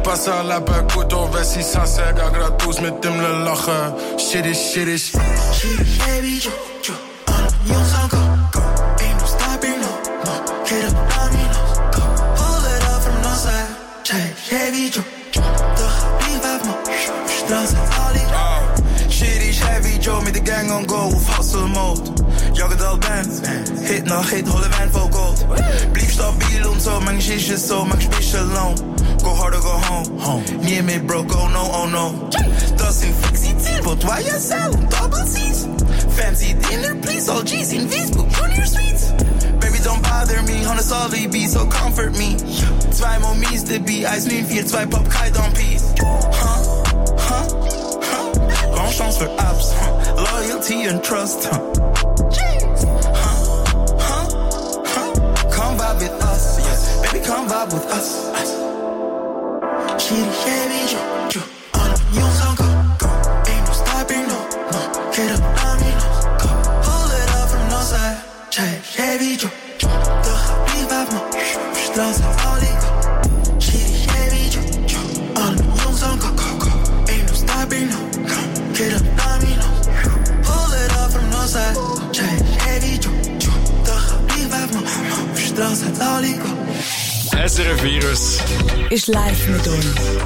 passa la Bakuto, Vessi Sasega, gratus met hem le lachen. Shit is. Shit is heavy, yo. Young Sanko, ain't no stopping, no. Get up, domino, go. Pull it up from the side. Check heavy, yo. De big vibe, man. Straks al die. Shit is heavy, Joe, met de gang on go, hustle mode. Jogget al band, hit nog hit, holle wijn voor gold. Blieb stabiel und so, man shit is so, man special alone. Go hard or go home. Near me broke, oh no. Das in fixie Ziel, but why yourself? Double C's. Fancy dinner, please, all G's in Facebook, Junior Suites. Baby, don't bother me, on a solid beat, so comfort me. 2 more Mies, de beat, Eis 942, Pop, Kai, Don Peace. Long chance for apps, loyalty and trust. Come vibe with us, yes. Baby, come vibe with us. Shitty heavy, yo. All of you on go. Ain't no stopping, no. Get up, domino, go. Pull it up from the side. Check heavy, yo. De big vibe, man. Straks al die. Shitty heavy, yo. All of you on go. Ain't no stopping, no. Get up, domino. Pull it up from the side. Check heavy, yo. De big vibe, man. Straks al die. SRF Virus ist live mit uns.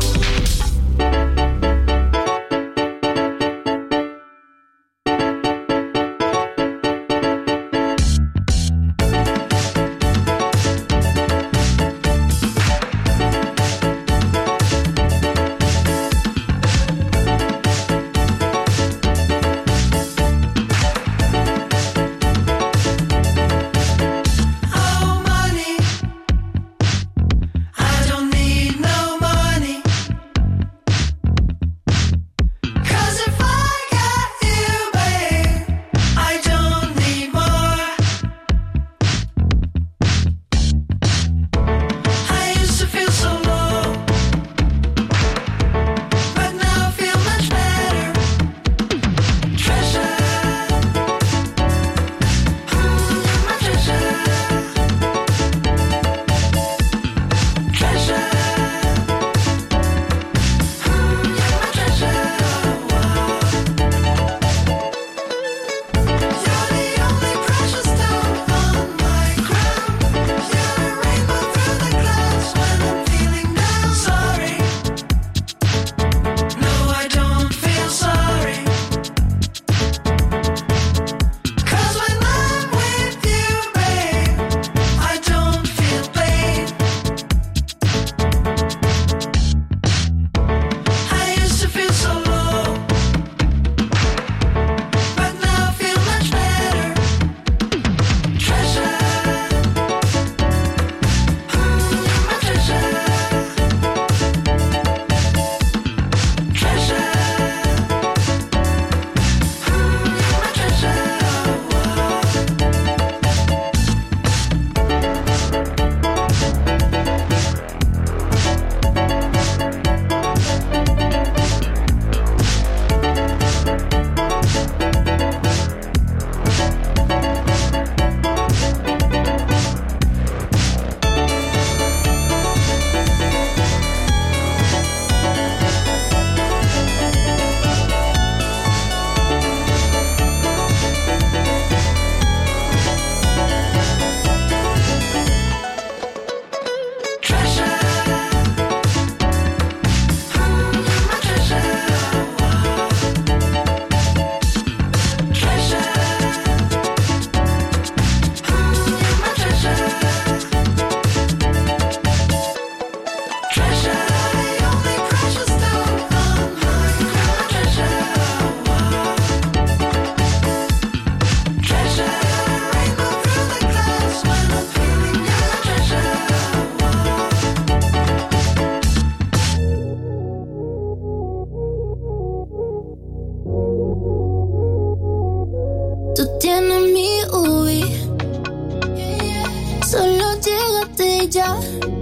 ya.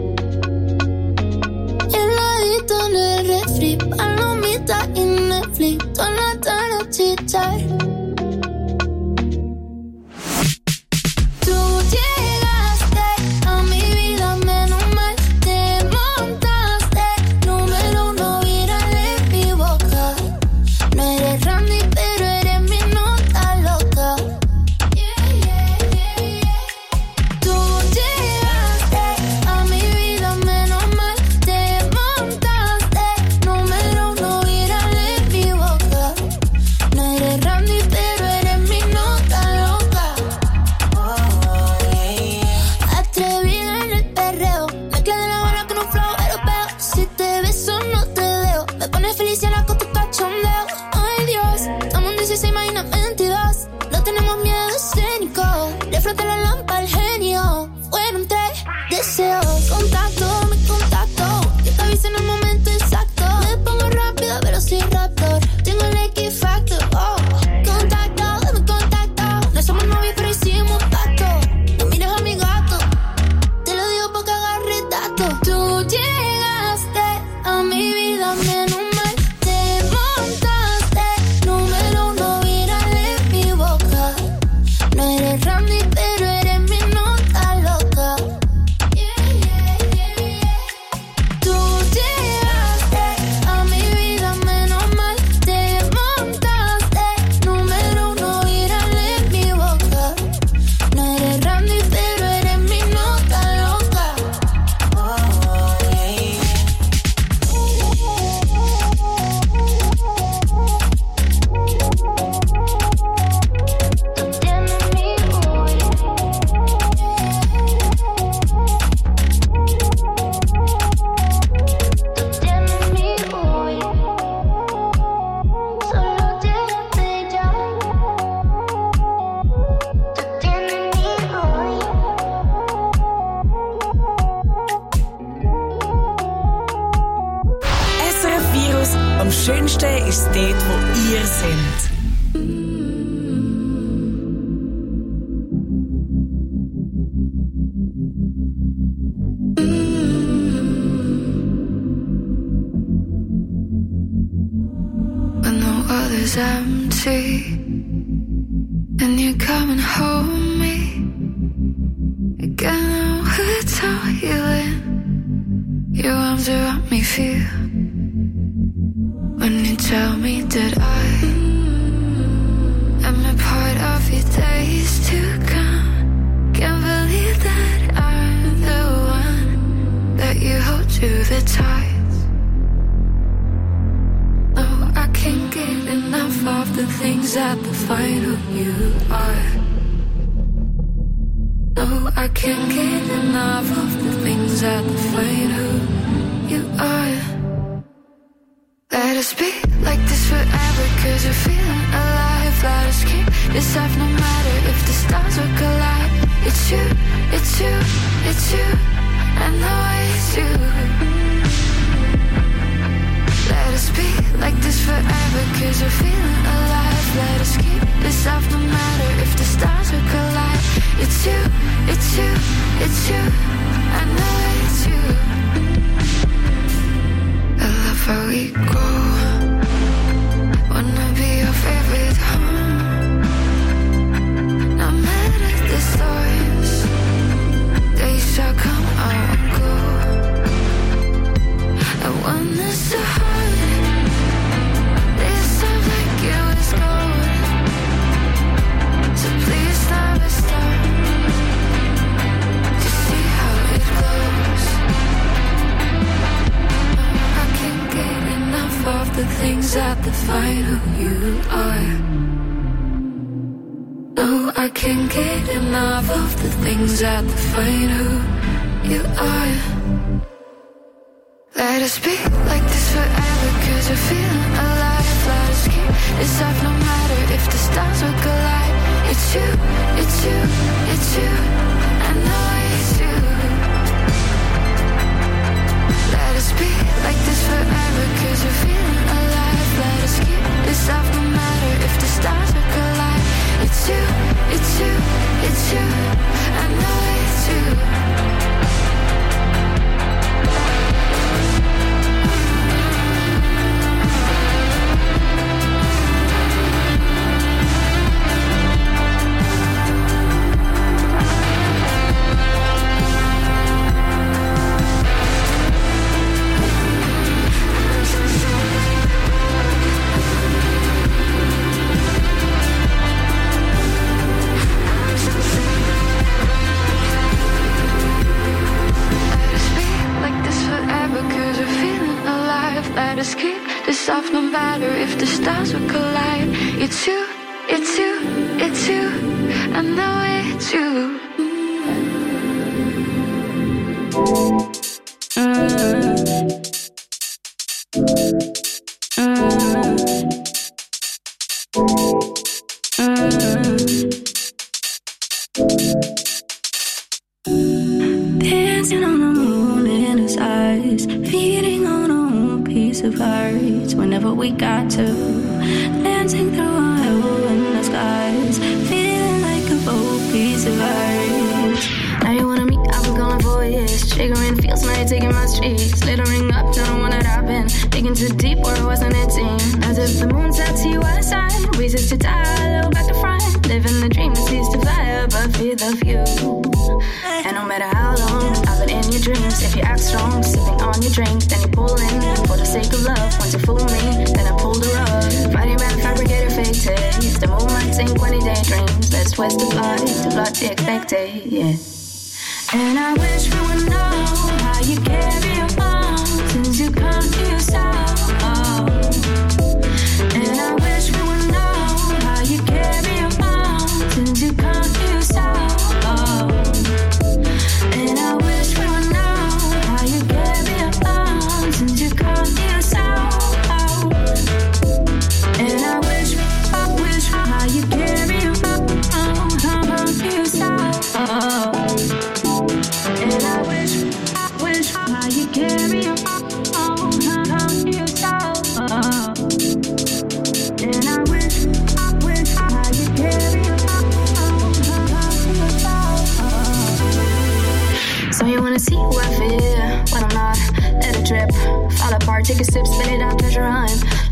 Heladito en el refri, palomita y Netflix, toda la tarde chichar. Tú llegaste a mi vida, menos mal te montaste, no me Radios. Am schönsten ist es dort, wo ihr seid. When the world is empty and you're coming home me again with how healing your arms around me feel when you tell me that I am a part of your days to come. Can't believe that I'm the one that you hold to the tides. No, I can't get enough of the things that define who you are. No, I can't get enough of the things that define who you are. Let us be like this forever, cause we're feeling alive. Let us keep this up no matter if the stars will collide. It's you, it's you, it's you, I know it's you. Let us be like this forever, cause we're feeling alive. Let us keep this up no matter if the stars will collide. It's you, it's you, it's you, I know it's you. I love how we grow. Wanna be your favorite home. No matter the storms, they shall come or go. I want us so hard. This time like it was gold. So please never stop to see how it goes. I can't get enough of the things that define who you are. No, I can't get enough of the things that define who you are. Let us be like this forever, cause we're feeling alive. Let us keep this up no matter if the stars will collide. It's you, it's you, it's you, I know it's you. Let us be like this forever, cause we're feeling alive. Let us keep this up no matter if the stars will collide. It's you, it's you, it's you, I know it's you. Let us keep this off no matter if the stars will collide. It's you, it's you, it's you, I know it's you. Dancing on the moon in his eyes, feeding on a piece of hearts whenever we got to. Dancing through a hole in the skies, feeling like a bold piece of hearts. Now you wanna meet, I've been going for years. Triggering feels, now you're taking my streets. Littering up to the one that I've been. Digging too deep where it wasn't a team. As if the moon said to you outside. Reasons to die, a little back to front. Living the dream that seems to fly above with the view. And no matter how long I've been in your dreams, if you act strong, sipping on your drink, then you pull in for the sake of love. Once you fool me, then I pull the rug. Fighting back, fabricated fake taste. The moment sink when he daydreams. Let's twist the blood expected, yeah. And I wish we would know how you carry on since you come to yourself. And I wish we would know how you carry on since you come to yourself. And I wish we would know how you carry on since you come to yourself. And I wish how you carry on to yourself. And I wish how you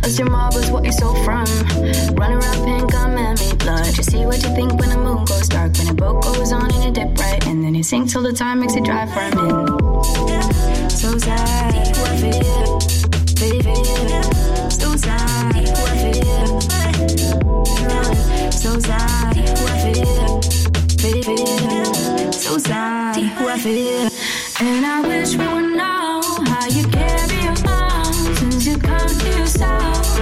Cause your mob was what you're so from. Run around pink, I'm me blood. You see what you think when the moon goes dark. When the boat goes on and you dip right. And then you sink till the time makes you dry for a minute. So sad, who I feel, baby. So sad, who I feel. So sad, who I feel, baby. So sad, who I feel. And I wish we would know how you carry your arms since you come to yourself.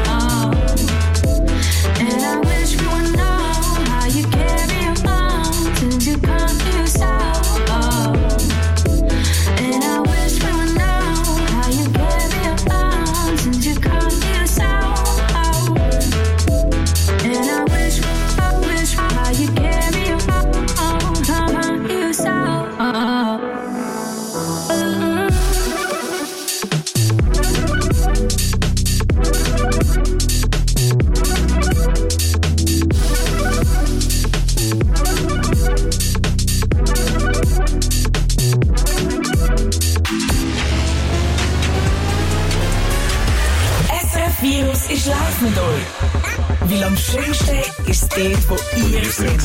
And I wish we would know how you carry your arms since you come to yourself. And I wish we would know how you carry your arms since you come to yourself. And I wish how you carry your arms to yourself. Virus ist live mit euch. Weil am schönsten ist es dort, wo ihr seid.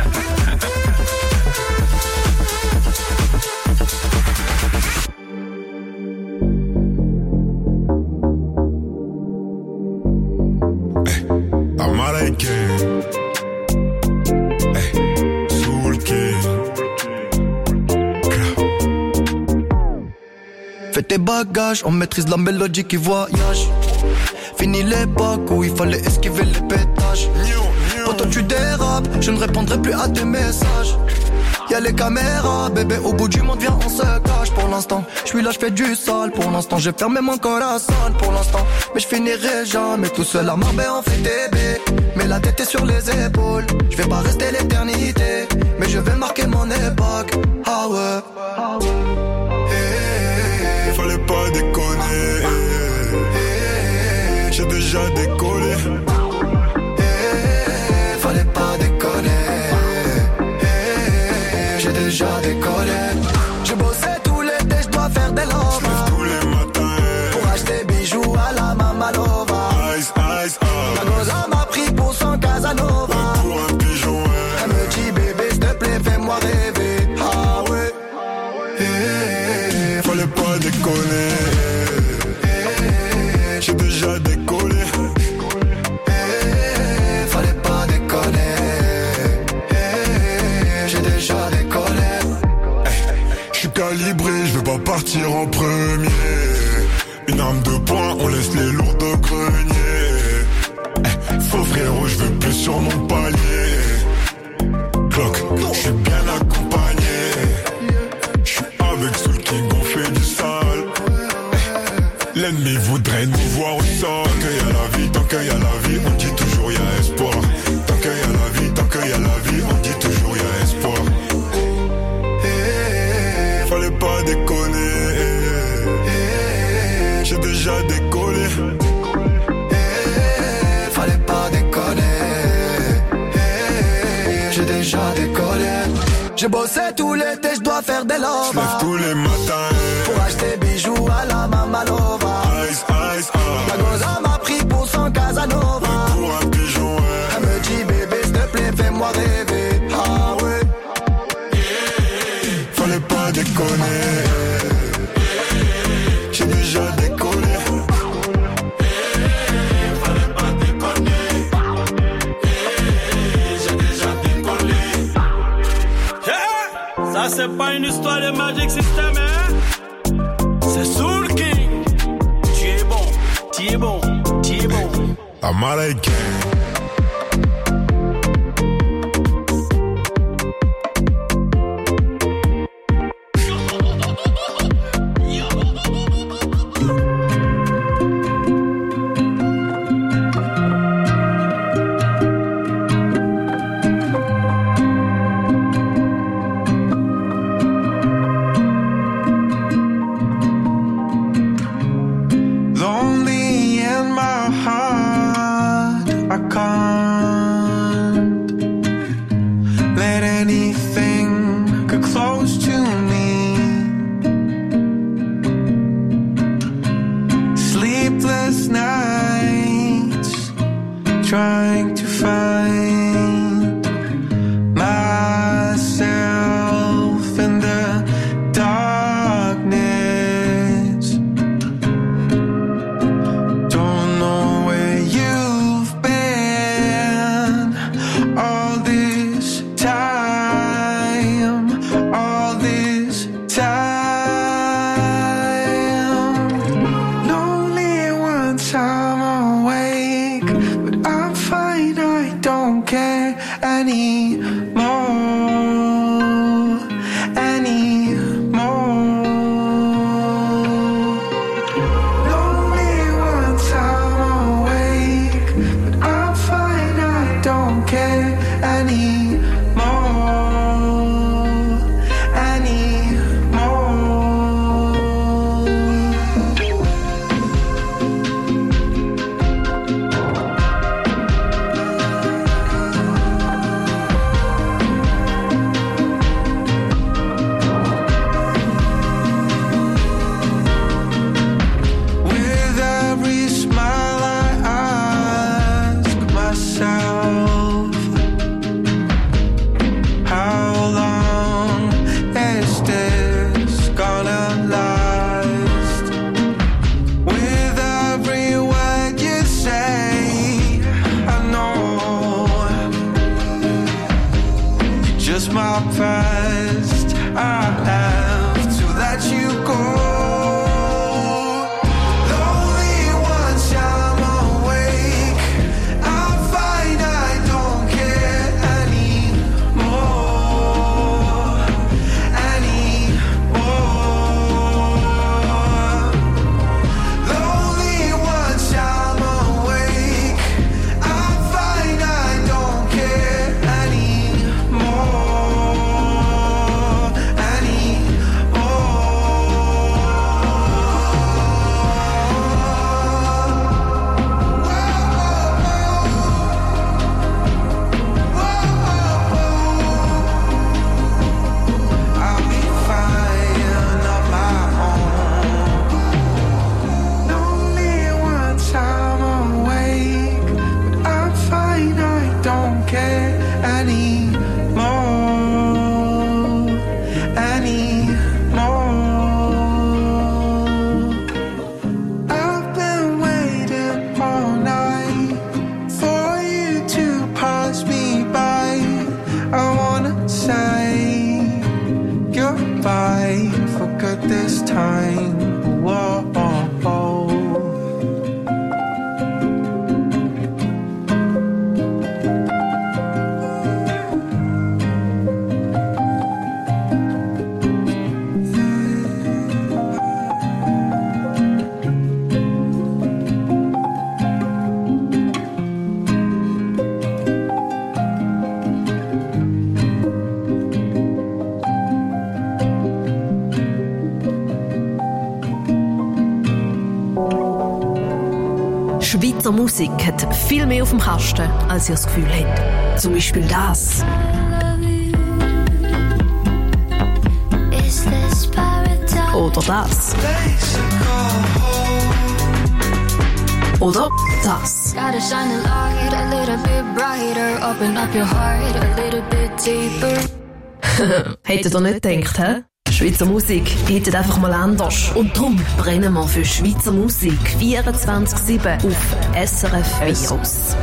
Fais tes bagages, on maîtrise la mélodie qui voyage. Fini l'époque où il fallait esquiver les pétages. Quand tu dérapes, je ne répondrai plus à tes messages. Y'a les caméras, bébé, au bout du monde, viens, on se cache. Pour l'instant, je suis là, je fais du sale. Pour l'instant, j'ai fermé mon corazon. Pour l'instant, mais je finirai jamais tout seul à Marbella, on fait bébé. Mais la tête est sur les épaules. Je vais pas rester l'éternité, mais je vais marquer mon époque. Ah ouais, ah ouais. Fallait pas déconner. J'ai déjà décollé. Fallait pas déconner. J'ai déjà décollé. Je bossais tout l'été, je dois faire des lovas. J'lève tous les matins pour acheter bijoux à la Mamalova. Ice, ice, La goza m'a pris pour son Casanova. Pour un pigeon, elle me dit bébé, s'il te plaît, fais-moi rêver. Ah ouais. Fallait pas déconner. J'ai déjà décollé. Fallait pas déconner. J'ai déjà décollé. J'suis calibré, j'vais pas partir en premier. Une arme de poing, on laisse les lourds de grenier. Faux frérot, j'veux plus sur mon palier. Clock, j'suis bien accompagné. J'suis avec Soul King, on fait du sale. L'ennemi voudrait nous voir au sol. Tant qu'il y a la vie, tant qu'il y a la vie, on dit toujours y a espoir. Tant qu'il y a la vie, tant qu'il y a la vie, on dit toujours y a espoir. Fallait pas déconner. J'ai déjà décollé. Fallait pas déconner. J'ai déjà décollé. J'ai bossé tout l'été, je dois faire des lovas. J'lève tous les matins pour acheter bijoux à la Mamalova. Ice, ice, La goza m'a pris pour son Casanova. Pour un pigeon, elle me dit bébé, s'il te plaît, fais-moi rêver. Ah ouais. Fallait pas déconner. J'ai déjà décollé. Fallait pas déconner. J'ai déjà décollé. Ça c'est pas une histoire de Magic System, hein? C'est Soul King. Tu es bon, tu es bon, tu es bon. Américain. trying to find myself in the darkness. Don't know where you've been all this time, all this time. Lonely once I'm awake, but I'm fine, I don't care anymore, anymore. Lonely once I'm awake, but I'm fine, I don't care anymore, anymore. With every smile I ask myself, how long is this gonna last? With every word you say, I know you're just my past. I have to let you go. Lonely once I'm awake, I'm fine, I don't care anymore, anymore. Lonely once I'm awake, I'm fine, I don't care anymore, I'll be fine on my own. Lonely once I'm awake, but I'm fine, I don't care anymore, anymore. I've been waiting all night for you to pass me by. I wanna say goodbye for good this time. Whoa. Schweizer Musik hat viel mehr auf dem Kasten, als ihr das Gefühl habt. Zum Beispiel das. Oder das. Oder das. Hättet ihr nicht gedacht, hä? Schweizer Musik hittet einfach mal anders. Und darum brennen wir für Schweizer Musik 24/7 auf SRF Virus.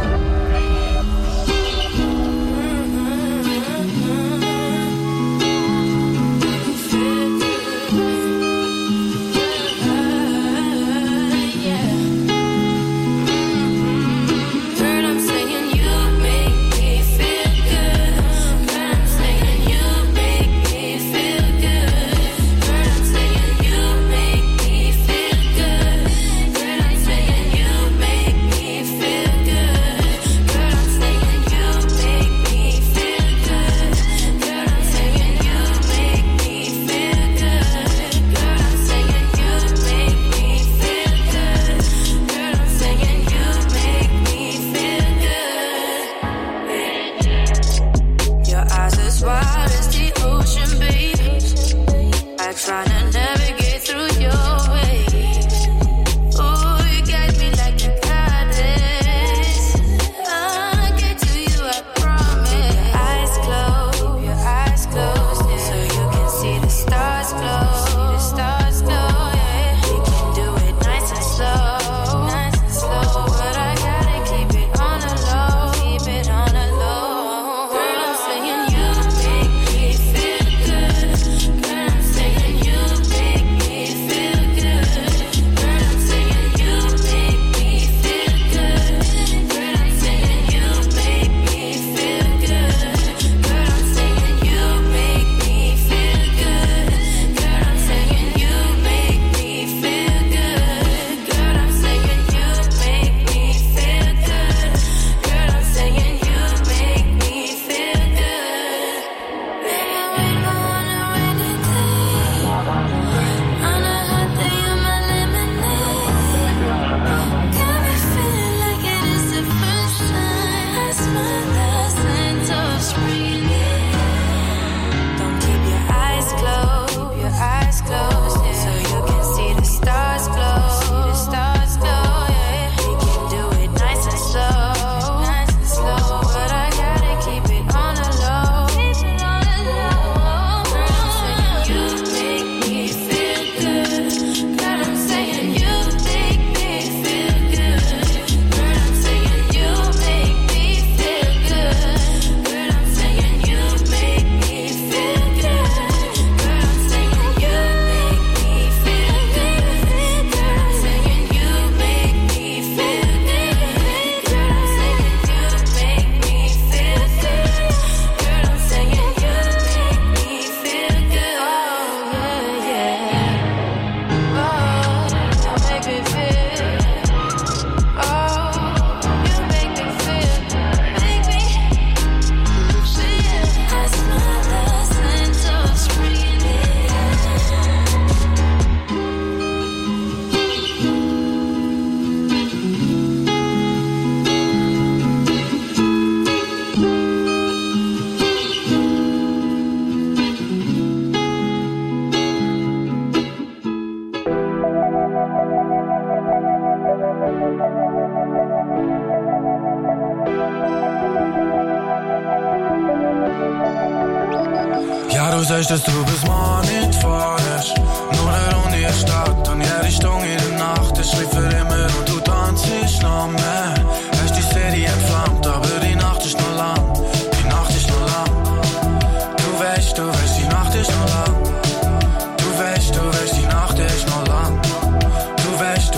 du sagst, dass du bis morgen nicht fahrst. Nur eine Runde in der Stadt und jede Stunde in der Nacht. Ich schrieb für immer und du tanzt noch mehr. Hast die Serie entflammt, aber die Nacht ist noch lang. Die Nacht ist noch lang. Du weißt, die Nacht ist noch lang. Du weißt, die Nacht ist noch lang. Du weißt.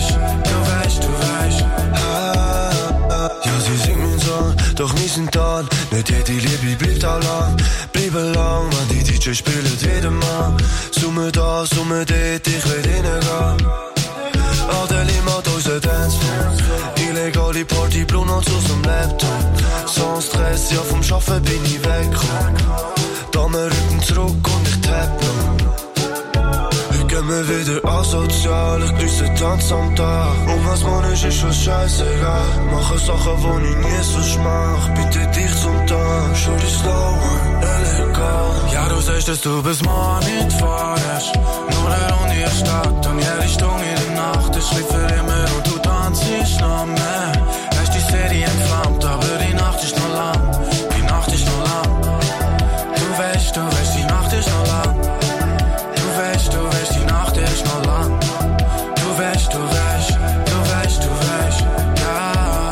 Ja, sie singt meinen Song, doch wir sind da. Nicht jede Liebe bleibt allein. Bleiben lang, wenn die DJ spielen wieder mal. Summe da, summe dort, ich will reingehen. Adelie macht unseren Dancefloor. Illegale Party, Blumen aus dem Laptop. Sans Stress, ja vom Schaffen bin ich weggekommen. Damen rücken zurück und ich tapp noch. Gehen wir wieder asozial, ich grüße Tanz am Tag. Und was man ist schon scheißegal. Mache Sachen, die ich nie so mach. Bitte dich zum Tag, schau dich slow an, illegal. Ja, du sagst, dass du bis morgen nicht fahrst. Nur eine Runde in der Stadt und jede Stunde in der Nacht. Ich schrieb für immer und du tanzt noch mehr. Hast die Serie entflammt, aber die Nacht ist noch lang. Die Nacht ist noch lang. Du weißt, die Nacht ist noch lang. Du weißt, die Nacht ist noch lang. Du weißt, ja.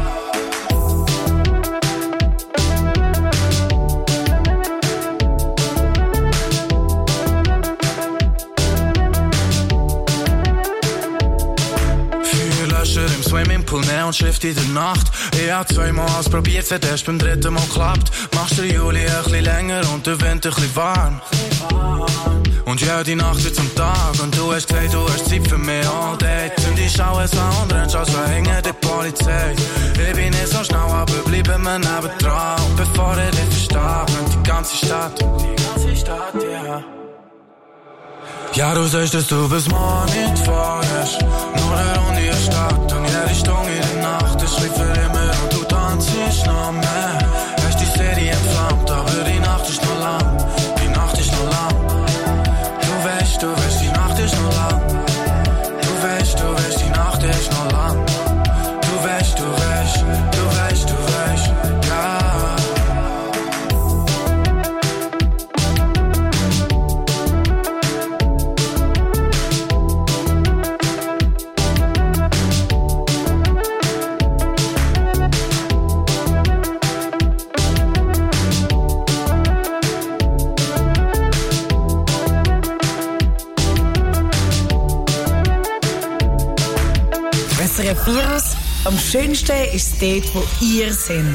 Vier Löcher im Swimmingpool, Neonschrift in der Nacht. Ich hab zweimal ausprobiert, es erst beim dritten Mal klappt. Machst du Juli ein bisschen länger und der Winter ein bisschen warm. Und ja, die Nacht wird zum Tag und du hast gesagt, du hast Zeit für mich all day. Und ich schaue es an und rennst als verhängen die Polizei. Ich bin nicht so schnell, aber bleiben wir nebendran. Und bevor ich dich verstehe, brennt die ganze Stadt. Ja. Ja, du sagst, dass du bis morgen nicht fahrst. Nur eine Runde in der Stadt und jede Stunde in der Nacht. Ich schrieb für immer und du tanzt noch mehr. Hast die Serie entflammt, aber die Nacht ist noch lang. Die Nacht ist noch lang. Du weißt, die Nacht ist noch lang. Du weißt, die Nacht ist noch lang. Du weißt, ja. SRF Virus. Am schönsten ist es dort, wo ihr seid.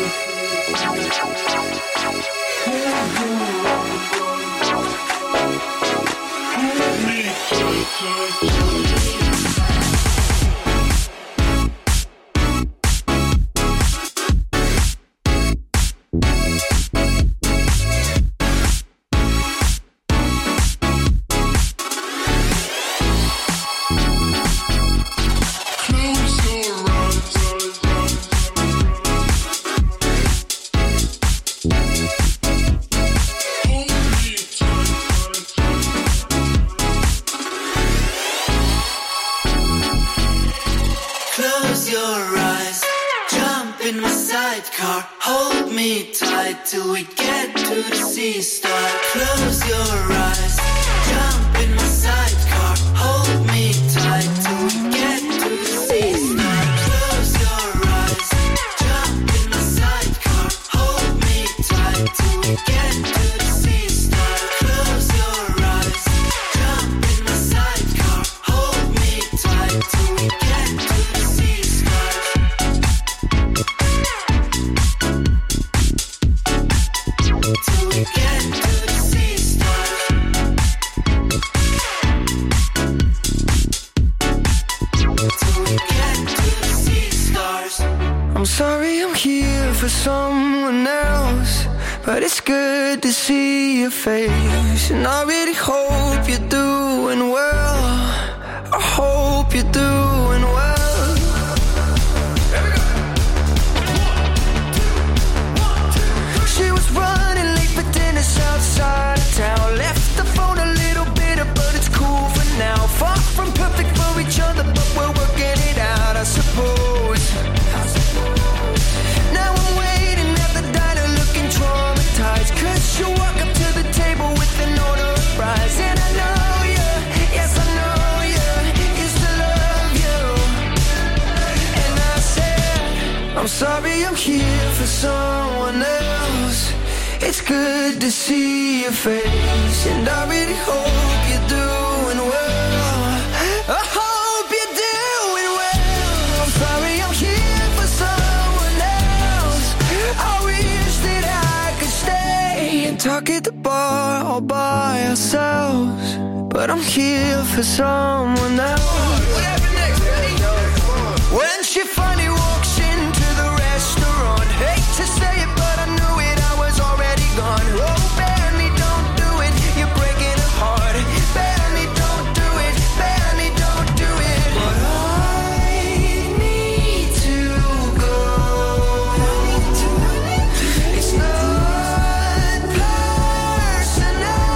And I really hope you're doing well. I hope you're doing well. She was running late for dinner outside of town. Left the phone a little bitter, but it's cool for now. Far from perfect for each other, but we're working it out, I suppose. Now I'm waiting at the diner looking traumatized, 'cause she walk up to the table with an order of fries. And I know you, yes I know you, used to love you. And I said, I'm sorry I'm here for someone else. It's good to see your face, and I really hope you're doing well. I hope you're doing well. I'm sorry I'm here for someone else. I wish that I could stay and talk at the bar all by ourselves, but I'm here for someone else. What happened next, ready? When she finally walks into the restaurant, hate to say it, but I knew it, I was already gone. Oh, Benny, don't do it, you're breaking her heart. Benny, don't do it, Benny, don't do it. But I need to go. It's not personal.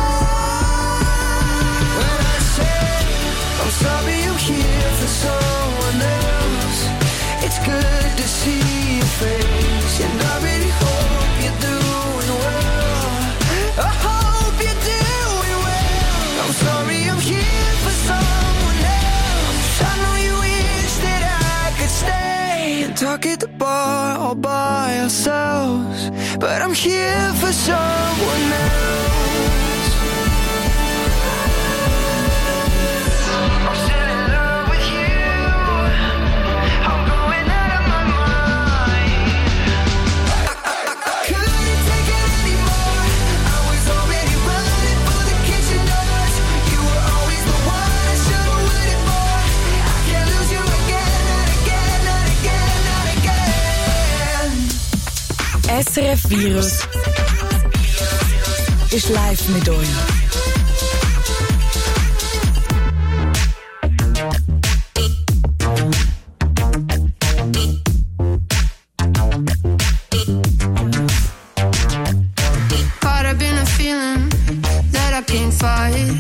When I say I'm sorry I'm here for someone else, it's good to see your face, and I really hope you're doing well. I hope you're doing well. I'm sorry I'm here for someone else. I know you wish that I could stay and talk at the bar all by ourselves, but I'm here for someone else. I'm still in love with you. I'm going out of my mind. I couldn't take it anymore. I was already running for the kitchen doors. You were always the one I should've waited for. I can't lose you again, not again, not again, not again. SRF Virus ist live mit euch. Caught up in a feeling that I can't fight.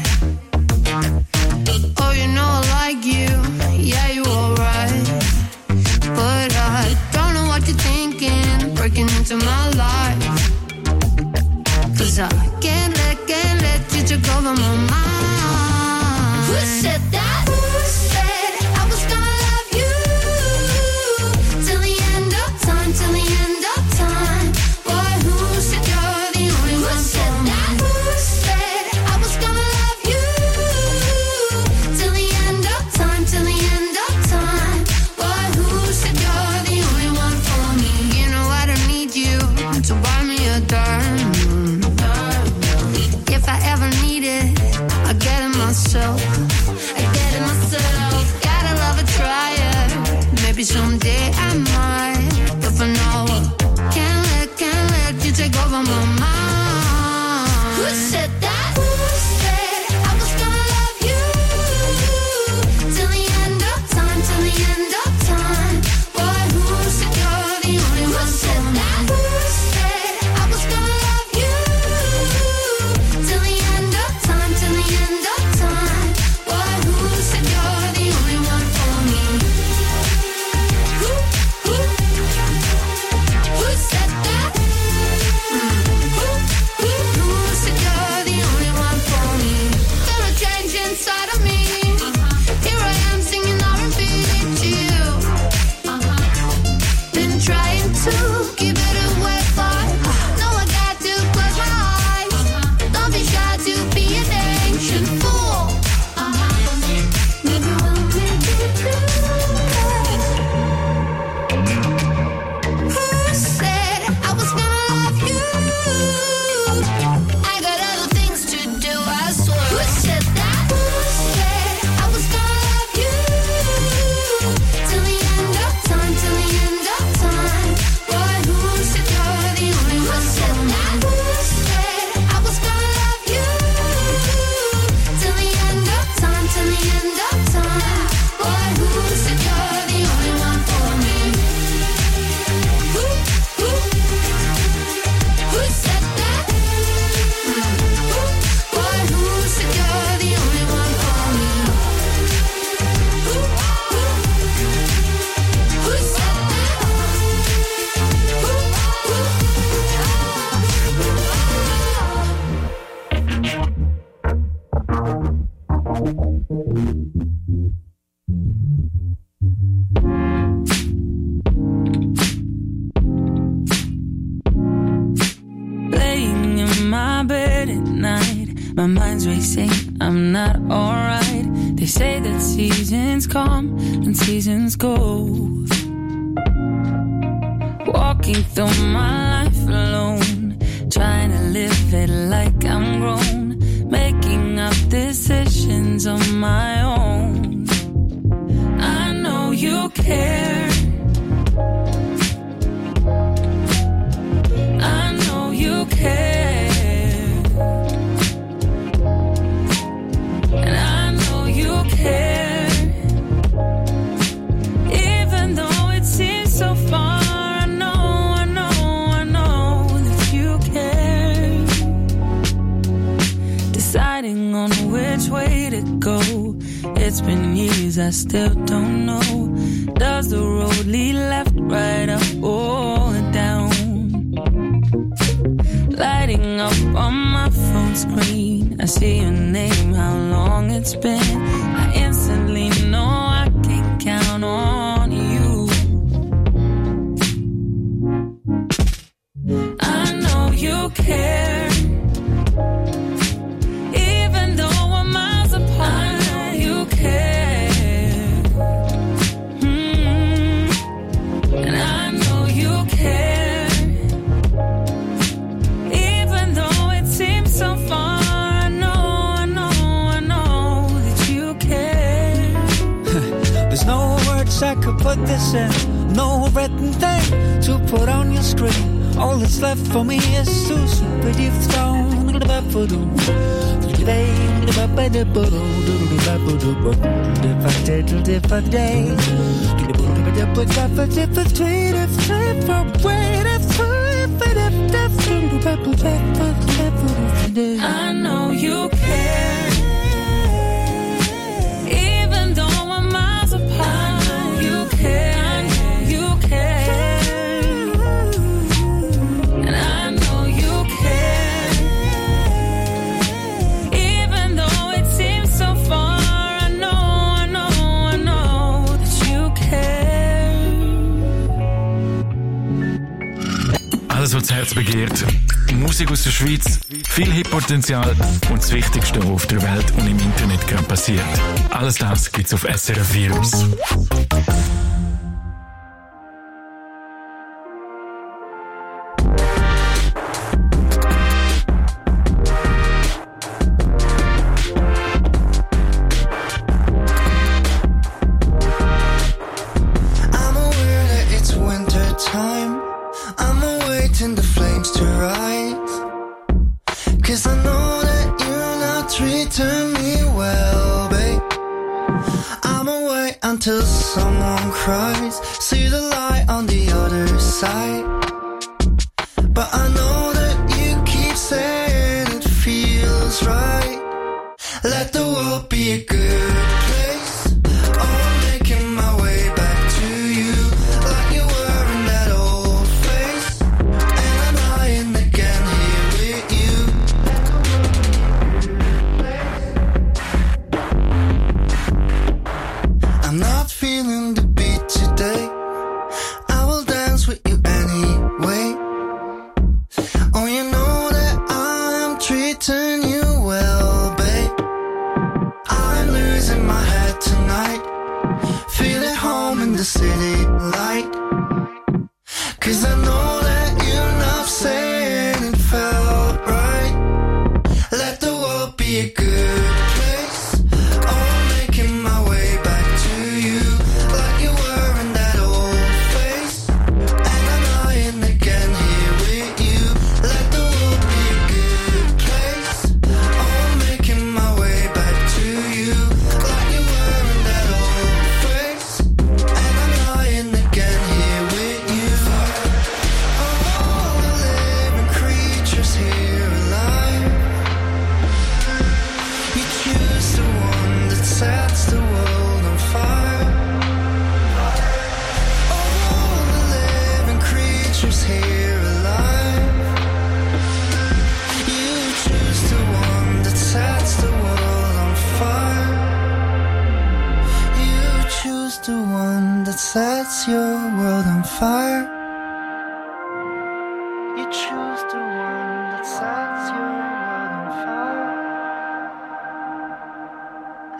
Oh, you know I like you, yeah, you alright. But I don't know what you're thinking, breaking into my life. 'Cause I can't let you take over my mind. Who said that? Who said I was gonna love you till the end of time, till the end of time? Boy, who said you're the only one? Who said that? Who said I was gonna love you till the end of time, till the end of time? Boy, who said you're the only one for me? You know I don't need you. My mind's racing, I'm not alright. They say that seasons come and seasons go. Walking through my life alone, trying to live it like I'm grown, making up decisions on my own. I know you care, I know you care, and I know you care, even though it seems so far. Deciding on which way to go. It's been years, I still don't know. Does the road lead left, right, up, or down? Lighting up on my phone screen, I see your name, how long it's been. I instantly know I can count on you. I know you care, I could put this in, no written thing to put on your screen. All that's left for me is to sleep beneath the stone. Different day. I know you care, even though I'm miles apart. Alles, was das Herz begehrt. Musik aus der Schweiz, viel Hip-Potenzial und das Wichtigste, was auf der Welt und im Internet gerade passiert. Alles das gibt's auf SRF Virus. Until someone cries, see the light on the other side. But I know that you keep saying it feels right. Let the world be a good place. Oh, I'm making my way back to you, like you were in that old face. And I'm lying again here with you. I'm not feeling the beat today. I will dance with you anyway. Oh, you know that I'm treating you well, babe. I'm losing my head tonight, feeling home in the city light. 'Cause I know that you're not saying it felt right. Let the world be a good place. Oh, I'm making my way back to you, like you were in that old face. And I'm lying again here with you. Let the world be a good place. Oh, I'm making my way back to you, like you were in that old face. And I'm lying again here with you. All the living creatures here alive, you choose the one that sets the world on fire. All the living creatures here alive, you choose the one that sets the world on fire. You choose the one that sets your world on fire. You choose the one that sets your world on fire.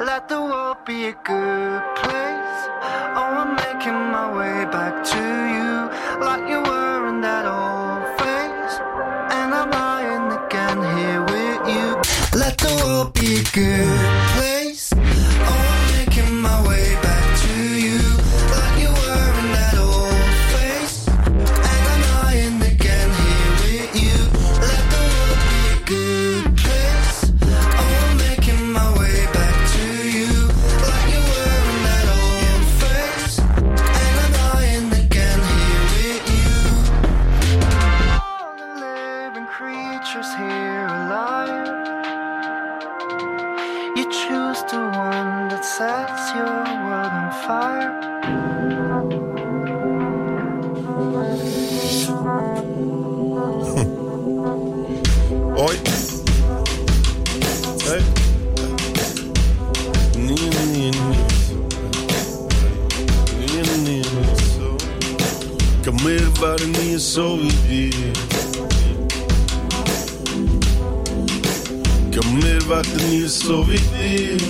Let the world be a good place. Oh, I'm making my way back to you, like you were in that old phase. And I'm lying again here with you. Let the world be a good place. Oh, I'm making my way back to you, like you were in that old phase. And I'm lying again here with you. Let the world be a good place. Oh, I'm making my way back to you, like you were in that old phase. And I'm lying again here with you. All the living creatures here alive, you choose the one that sets your world on fire. Oi. Hey. Nee. So. Kamil waren nie so wie wir. Kamil waren nie so wie wir.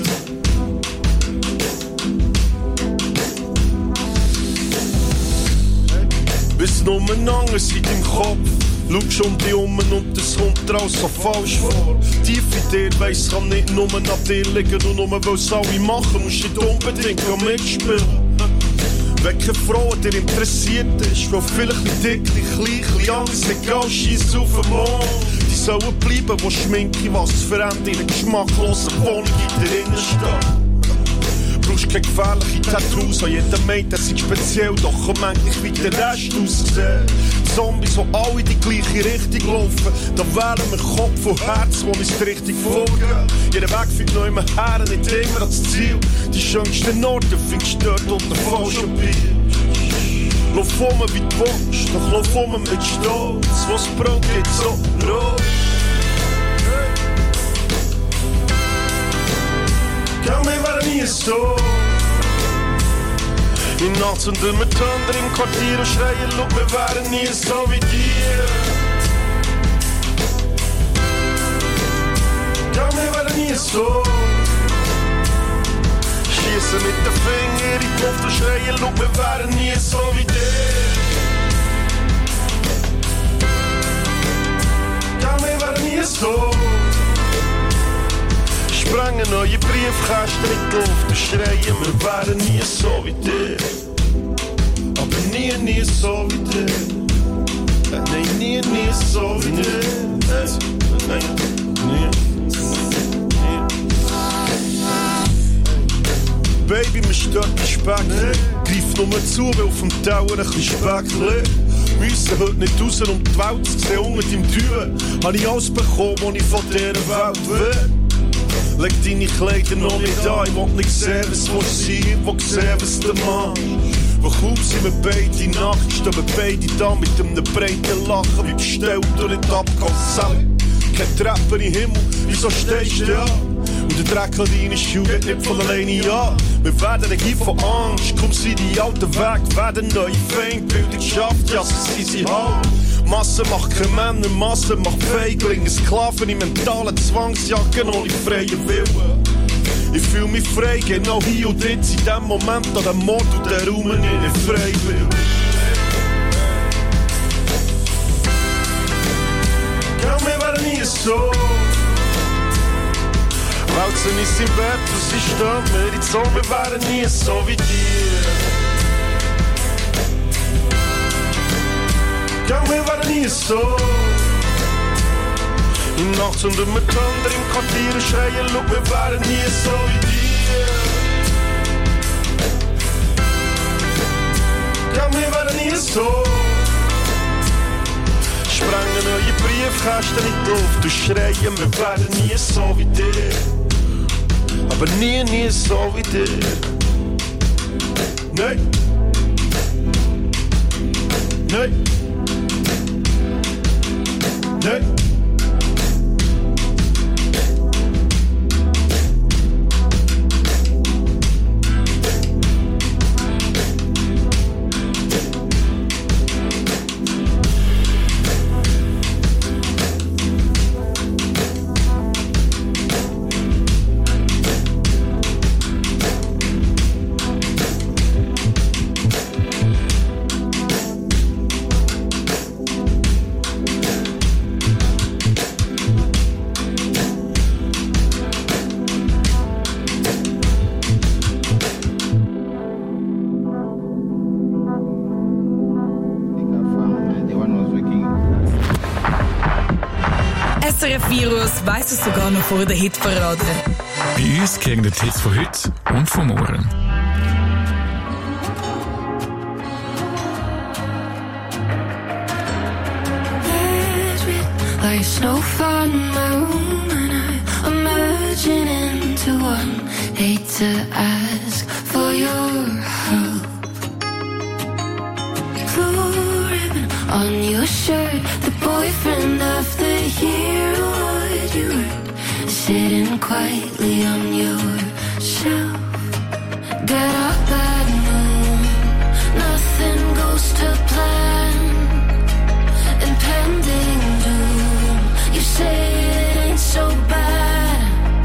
Bis nur umeinander sind im Kopf. Schau um dich um und es kommt raus so falsch vor. Tief in dir weiss, kann nicht nur an dir liegen. Und nur weil es alle machen, musst du nicht unbedingt mitspielen. Wenn keine Frau dir interessiert ist, weil vielleicht ein dickli, klein, alles egal, scheiss auf den Mond. Die sollen bleiben, wo Schminke was verändert, in einer geschmacklosen Wohnung in der Innenstadt. Brauchst keine gefährliche Tattoos, weil jeder meint, das ist speziell, doch komm eigentlich wie der Rest aussehen. Zombies, die alle in die gleiche Richtung laufen, da wählen wir Kopf und Herz, wo uns die Richtung folgen. Jeder Weg führt noch immer her, nicht immer ans Ziel. Die schönsten Orte findest du dort unter falschen Bier. Lauf vor mir wie du willst, doch lauf vor mir mit Stolz, was Brot geht so rot. Gell, wir waren nie so. In Nacht sind wir mit Thunder im Quartier und schreien, look, wir waren nie so wie dir. Gell, wir waren nie so. Schiessen mit den Fingern in die Luft und schreien, look, wir waren nie so wie dir. Gell, wir waren nie so. Sprangen neue Briefkästen in die Luft und schreien, wir waren nie so wie dir. Aber nie so wie dir. Nein, nie so wie dir. Nein, nie. Baby, mir stört der Speck. Greif nur zu, weil auf dem Tower ein bisschen Speck liegt. Wir müssen heute nicht raus, um die Welt zu sehen. Unter deinem Tür habe ich alles bekommen, was ich von dieser Welt will. Leg deine Kleider noch nicht an, ich will nicht sehen, was du sein, ich will sehen, was du machst. Wo kaum sind wir beide nackt, stehen wir beide da mit einem breiten Lachen, wie bestellt und nicht abgeholt. Kein Treppe im Himmel, wieso stehst du da? Und der Dreck an deinen Schuhen geht nicht von alleine an. Wir werden ein Gift von Angst, komm sie die alten Weg, werden neue Feindbilder geschafft, ja, sie sind halt. Masse macht keine Männer, Masse macht Feiglinge, Sklaven in mentalen Zwangsjacken ohne freien Willen. Ich fühl mich frei, genau hier und jetzt, in dem Moment, an dem Mord und der Raum nicht frei will. Gell, wir waren nie so. Wälzen ist im Bett und sie stehen mir in die Sonne, wir waren nie so wie dir. Gell, wir waren nie so. In Nacht sind wir mit Thunder im Quartier und schreien, look, wir waren nie so wie dir. Gell, wir waren nie so. Sprangen neue Briefkästen in die Luft und schreien, wir waren nie so wie dir. Aber nie so wie dir. Nein. Nein. Nein. SRF Virus weiss es sogar noch vor der Hitparade. Bei uns kriegen die Hits von heute und von morgen. Like snowfall in my room and I'm merging into one. Hate to ask for your help. Blue ribbon on your shirt, the boyfriend of the year. What you heard, sitting quietly on your shelf. Get up at noon, nothing goes to plan. Impending doom, you say it ain't so bad.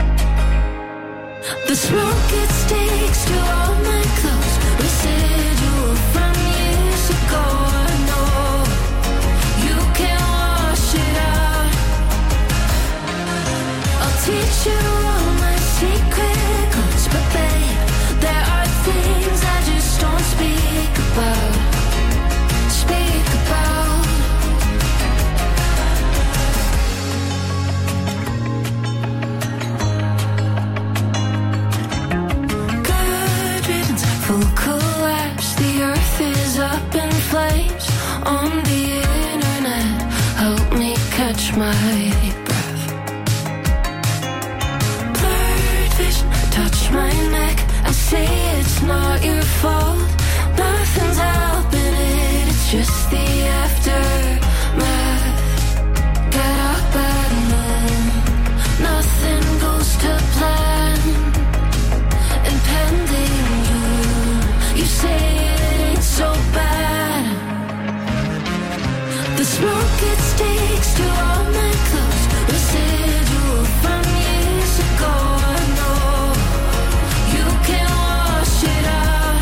The smoke, it sticks to all my clothes. Residual from years ago. I know you can't wash it out. I'll teach you all my secret codes, but babe, there are things I just don't speak about. Speak about. Full collapse, the earth is up in flames. On the internet, help me catch my breath. Blurred vision, touch my neck. I say it's not your fault. Nothing's helping it, it's just the aftermath. Get up at noon, nothing goes to plan. Impending doom, you say it ain't so bad. The smoke, it sticks to all my clothes. Residual from years ago. I know you can't wash it out.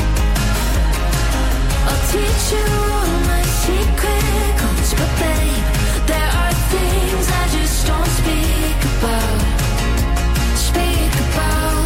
I'll teach you all my secret codes, but babe, there are things I just don't speak about. Speak about.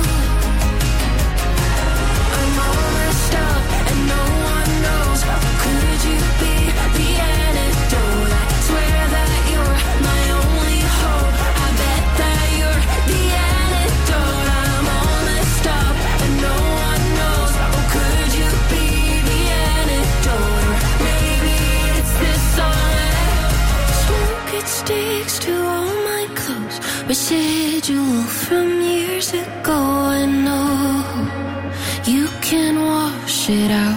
I'm all messed up and no one knows. How could you be the antidote? I swear that you're my only hope. I bet that you're the antidote. I'm all messed up and no one knows. How could you be the antidote? Or maybe it's this song. Smoke, it sticks to all my clothes. Residual from years ago. I know you can wash it out.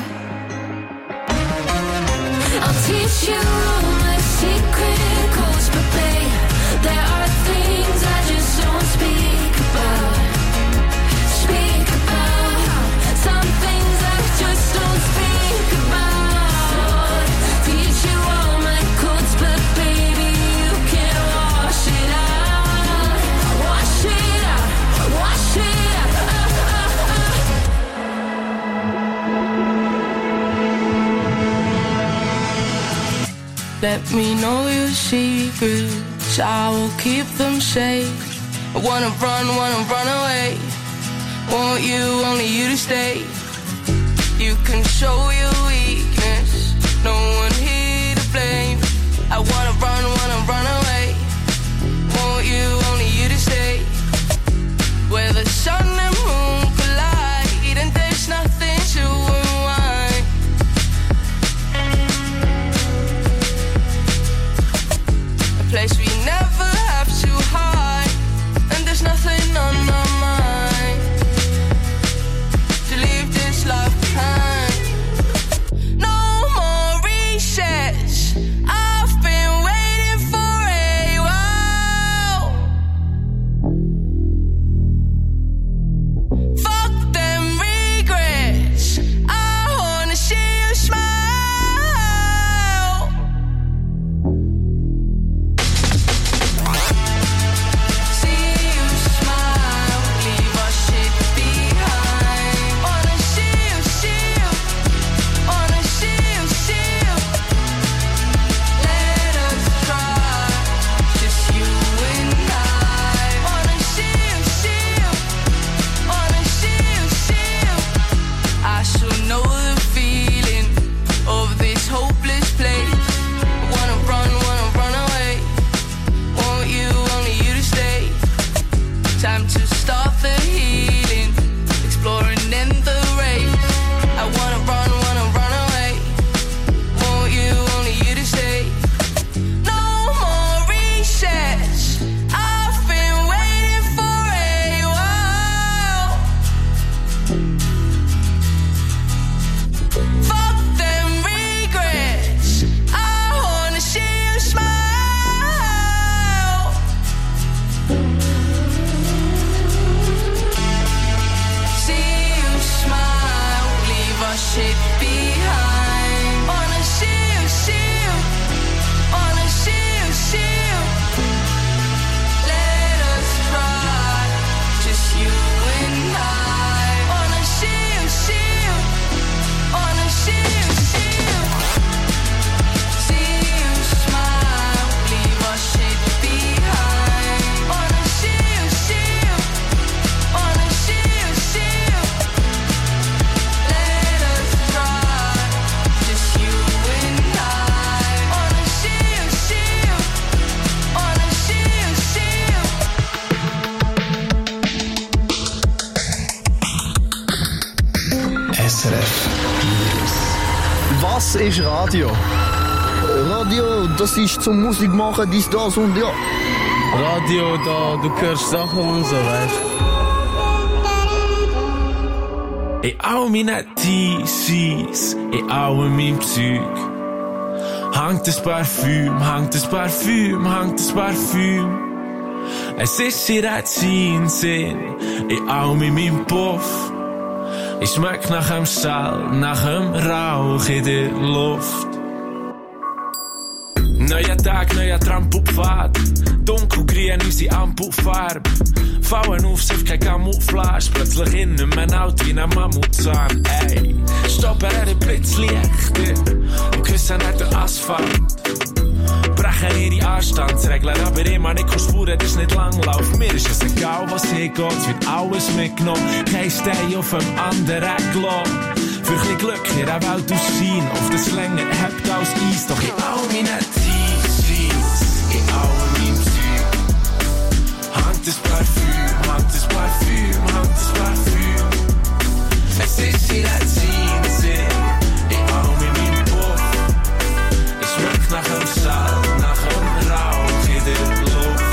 I'll teach you all my secret codes, but babe, there are things I just don't speak about. Speak about. Some things I just don't speak about. Teach you all my codes, but baby, you can't wash it out. Wash it out. Wash it out. Let me know your secrets, I will keep them safe. I wanna run away. Want you, only you to stay. You can show your weakness, no one here to blame. I wanna run away. Want you, only you to stay. Where the sun and moon collide and there's nothing to unwind. A place we never have to hide, and there's nothing on my mind to leave this life behind. No more recess, I've been waiting for a while. Fuck them regrets, I wanna see you smile. Das ist Radio. Radio, das ist zum Musik machen, dies, das und ja. Radio, da, du hörst Sachen und so, weißt du? In all meinen TCs, in allem meinem Zeug, hängt das Parfüm, hängt das Parfüm, hängt das Parfüm. Es ist ihr Sinn, in allem in meinem Puff. Ich schmeck nach dem Schall, nach dem Rauch in der Luft. Neuer Tag, neuer Trampelpfad. Dunkelgrün unsere Ampelfarbe. Fallen auf, es kein Camouflage. Plötzlich innen mein Auto wie ein Mammutzahn. Ey, stoppen ihre Blitzlichter und küssen nicht den Asphalt. Brechen ihre Anstandsregeln, aber immer nicht spuren, das ist nicht Langlauf. Mir ist es egal, was hier geht, es wird alles mitgenommen. Kein Stein auf dem anderen gelassen. Für ein bisschen Glück in der Welt ausscheinen, auf das länger hebt als Eis. Doch in all meinen T-Shirts, in allem meinem Zeug, hängt das Parfüm, hängt das Parfüm, hängt das Parfüm. Es ist ihr Sinn, in allem in meinem Puff. Ich schmeck nach dem Schall, nach dem Rauch in der Luft.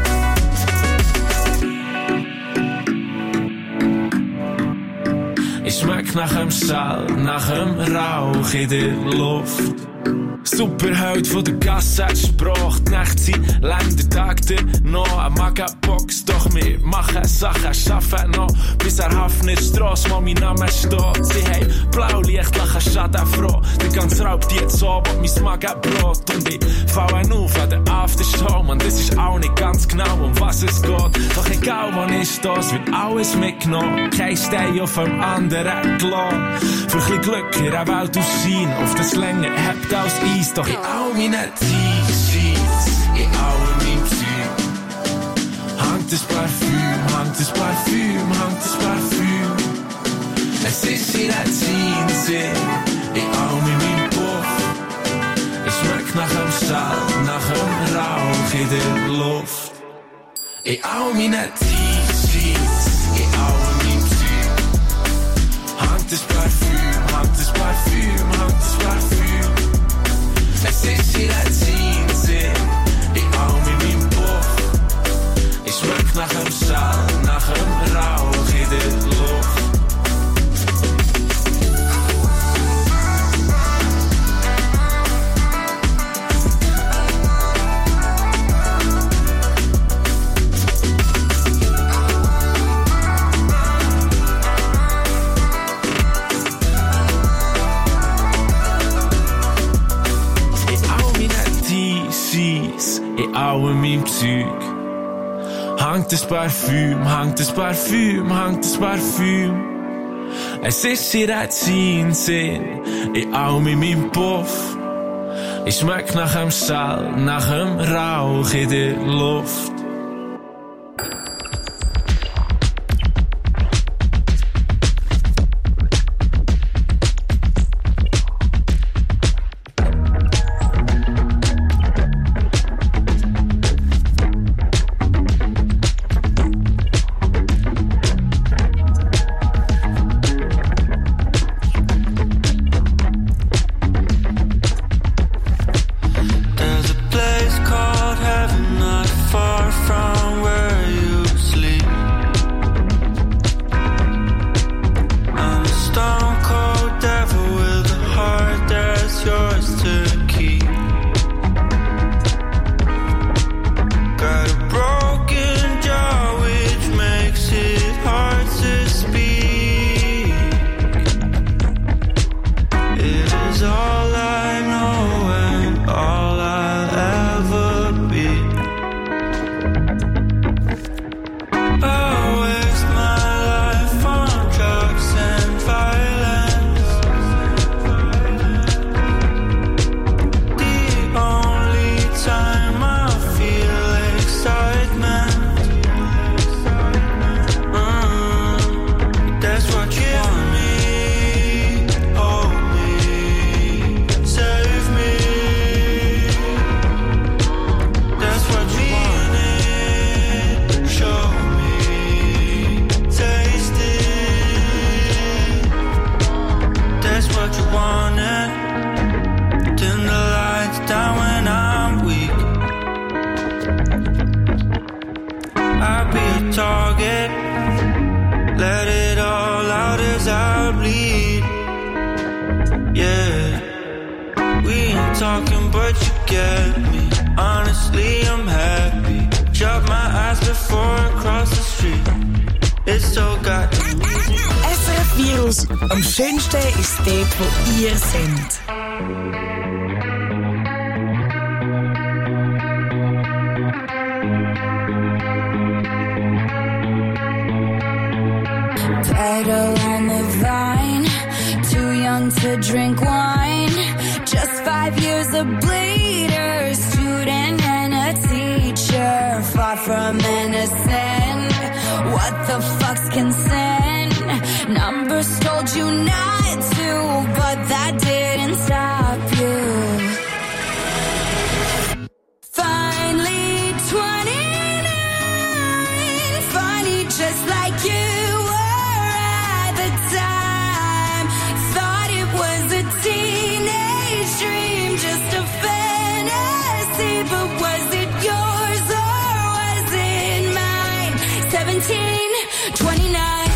Ich schmeck nach dem Schall, nach dem Rauch in der Luft. Superheld von der Gasse hat Sprache, die Nächte sind Ländertagte noch eine Magabox, doch wir machen Sachen, schaffen noch, bis er Hafnerstrasse, wo mein Name steht. Sie haben Blaulicht, lachen schadenfroh, der ganze Raub die jetzt so, mein Magenbrot. Und ich falle auf an der Aftershow, man, das ist auch nicht ganz genau, um was es geht. Doch egal, wo ich stehe, es wird alles mitgenommen, kein Stein auf dem anderen gelassen. Für ein bisschen Glück in der Welt ausscheinen, auf das länger hebt als Eis. Doch in all meinen T-Shirts, in allem meinem Zeug, hängt das Parfüm, hängt das Parfüm, hängt das Parfüm. Es ist ihr Sinn, in allem in meinem Puff. Ich schmeck nach dem Schall, nach dem Rauch in der Luft. In all meinen T-Shirts, in allem meinem Zeug, hängt das Parfüm, hängt das Parfüm, hängt das Parfüm. Es ist ihr Sinn, in allem in meinem Puff. Ich schmeck nach dem Schall, nach dem Rauch in der Luft. In allem meinem Zeug hängt das Parfüm, hängt das Parfüm, hängt das Parfüm. Es ist ihr Sinn, in allem in meinem Puff. Ich schmeck nach dem Schall, nach dem Rauch in der Luft. There's a place called heaven not far target. Let it all out as I bleed. Yeah, we ain't talking but you get me. Honestly, I'm happy. Shut my eyes before I cross the street. It's so goddamn easy. SRF Virus. Am schönsten ist dort, wo ihr seid. Petal on the vine, too young to drink wine. Just 5 years of bleeder, student and a teacher, far from innocent. What the fuck's consent? Numbers told you not to, but that didn't stop you. Finally 29, funny just like you. Teenage dream, just a fantasy, but was it yours or was it mine? 17, 29.